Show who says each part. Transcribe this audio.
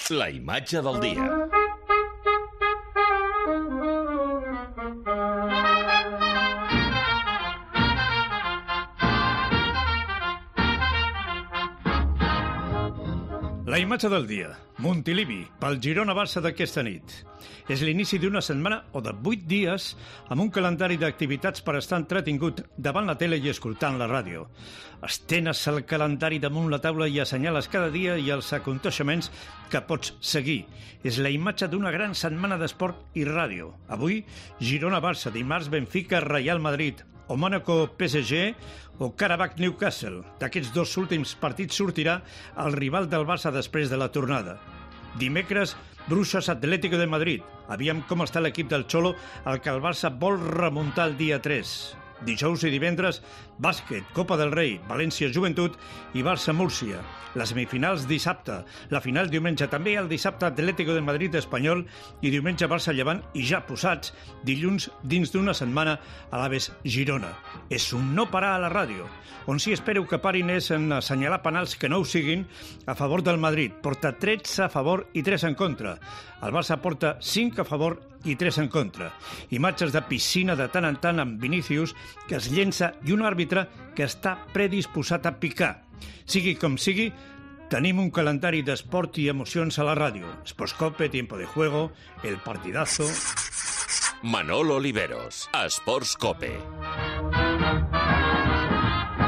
Speaker 1: La imatge del dia.
Speaker 2: La imatge del dia. Montilivi, pel Girona-Barça d'aquesta nit. És l'inici d'una setmana o de 8 dies amb un calendari d'activitats per estar entretingut davant la tele i escoltant la ràdio. Estenes el calendari damunt la taula i assenyales cada dia i els aconteixements que pots seguir. És la imatge d'una gran setmana d'esport i ràdio. Avui, Girona-Barça, dimarts Benfica-Real Madrid, o Mónaco-PSG o Karabakh-Newcastle. D'aquests dos últims partits sortirà el rival del Barça després de la tornada. Dimecres, Bruixes-Atlético de Madrid. Aviam com està l'equip del Xolo, el que el Barça vol remuntar el dia 3. Dijous i divendres, bàsquet, Copa del Rei, València-Joventut i Barça-Múrcia. Les semifinals dissabte, la final diumenge, també el dissabte Atlético de Madrid-Espanyol i diumenge Barça-Llevant i ja posats dilluns dins d'una setmana a l'Aves-Girona. És un no parar a la ràdio. On sí espero que parin és en assenyalar penals que no ho siguin a favor del Madrid. Porta 13 a favor i 3 en contra. El Barça porta 5 a favor i 3 en contra. Imatges de piscina de tant en tant amb Vinícius que es llença i un àrbitre que està predisposat a picar. Sigui com sigui, tenim un calendari d'esport i emocions a la ràdio. Sportscope, Tiempo de Juego, El Partidazo...
Speaker 1: Manolo Oliveros, Sportscope.